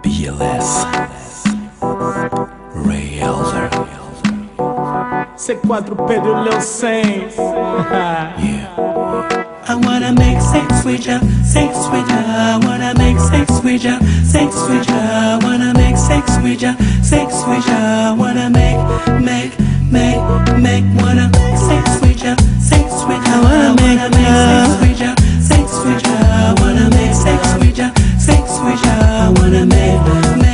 BLS Ray Elder C4 Pedro Leo 100. Yeah. I wanna make sex with ya, sex with ya. I wanna make sex with ya, sex with ya. I wanna make sex with ya, sex with ya. I wanna make, wanna make sex with ya, sex with ya. I wanna make sex with ya, sex with ya. I wanna make sex with ya, sex with ya. I wanna make,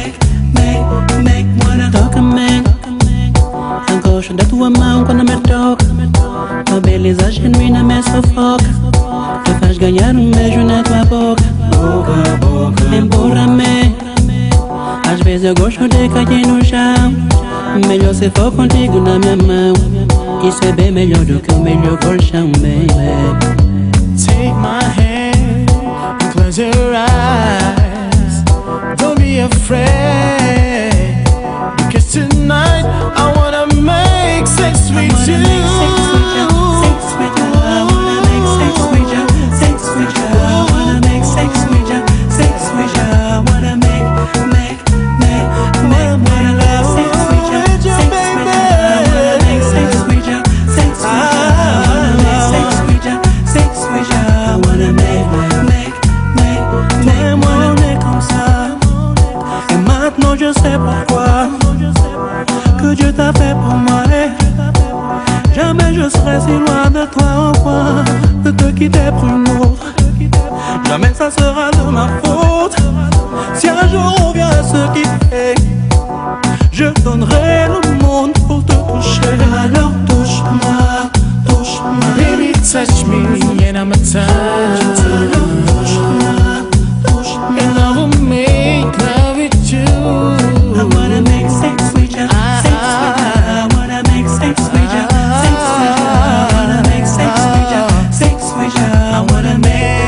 wanna toca-me. Eu gosto da tua mão quando me toca. Tua beleza genuína me sufoca. Tu faz ganhar beijo na tua boca. Boca a boca. Emburra-me. Às vezes eu gosto de cair no chão. Melhor se for contigo na minha mão. Isso é bem melhor do que o melhor colchão, baby. Take my hand and close your eyes. Don't be afraid, because tonight I wanna make sex with you. Je sais pourquoi que Dieu t'a fait pour moi. Jamais je serai si loin de toi au point de te quitter pour une autre. Jamais ça sera de ma faute. Si un jour on vient à se quitter, je donnerai le monde pour te toucher. Alors touche-moi, touche-moi. Baby, touch me and I'ma touch. Alors touche-moi, touche-moi. And I will make love with you. I wanna make sex with ya, sex with ya. I wanna make sex with ya, sex with ya. I wanna make sex with ya, sex with ya. I wanna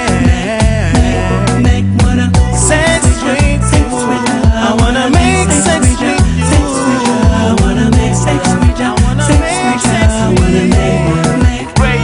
wanna sex with you. I wanna make sex with you. Sex with ya. I wanna make sex with ya, sex with ya. I wanna make Ray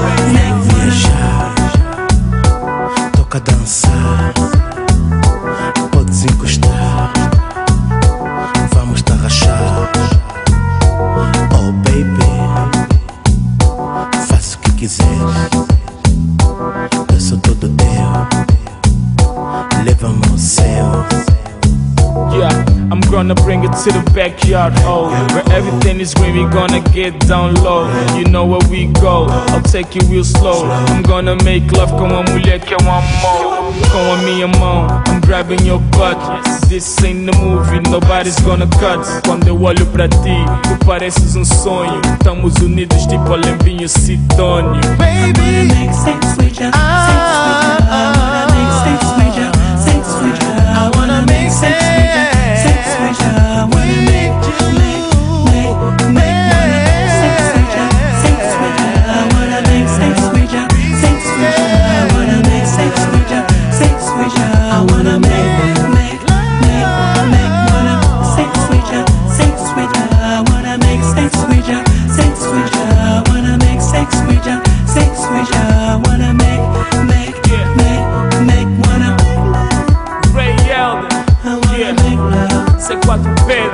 Toca dançar, podes encostar, vamos te arrachar. Oh baby, faça o que quiseres, eu sou todo teu, leva-me ao céu. Yeah, I'm gonna bring it to the backyard, oh, where everything is green, we gonna get down low. You know where we go, I'll take you real slow. I'm gonna make love com a mulher que eu amo, com a minha mão, I'm grabbing your butt. This ain't the movie, nobody's gonna cut. Quando eu olho pra ti, tu pareces um sonho. Estamos unidos tipo Olembinho Sidônio. I wanna make sex with ya, sex with ya. I wanna make sex with ya, sex with ya. I wanna make sex with ya, sex with ya. I wanna make sex with ya, sex with ya. I wanna make sex with ya, sex with ya. I wanna make sex with ya, sex with ya. I wanna make wanna sex with ya, sex with ya. I wanna make sex with ya, sex with ya. I wanna make sex with ya, sex with ya. I wanna make wanna Ray Elder, I wanna make love. C4 Pedro.